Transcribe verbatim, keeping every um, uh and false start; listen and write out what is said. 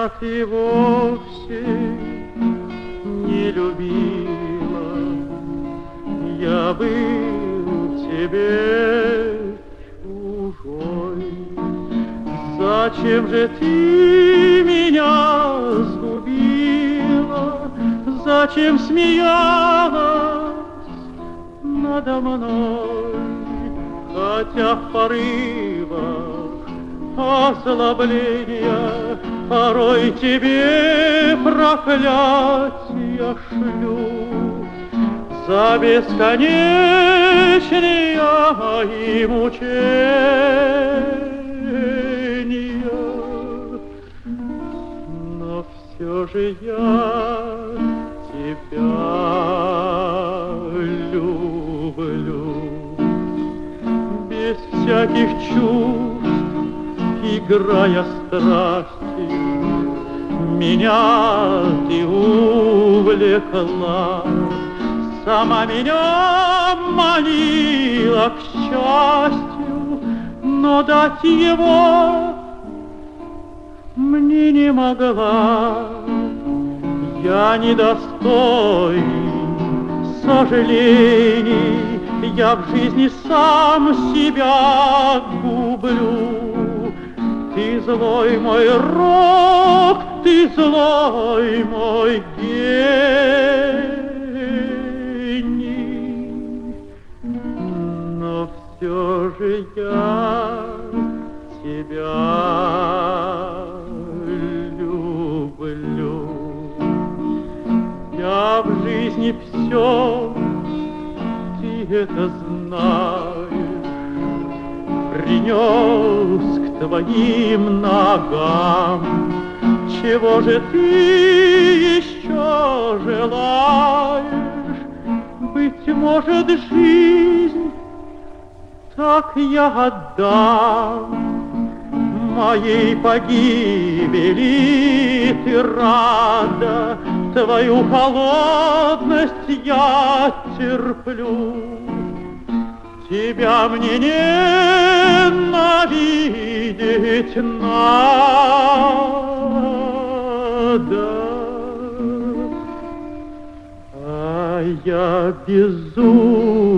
меня ты вовсе не любила, я был тебе чужой. Зачем же ты меня сгубила, зачем смеялась надо мной, хотя в порывах озлобления порой тебе проклятия шлю за бесконечные мои мучения. Но все же я тебя люблю без всяких чувств, играя страсти, меня ты увлекла, сама меня манила к счастью, но дать его мне не могла. Я недостоин сожалений, я в жизни сам себя гублю. Ты злой мой рок, ты злой мой гений, но все же я тебя люблю. Я в жизни все, ты это знаешь, принес к твоим ногам. Чего же ты еще желаешь? Быть может, жизнь так я отдам. Моей погибели ты рада, твою холодность я терплю. Тебя мне ненавидеть надо, а я безумно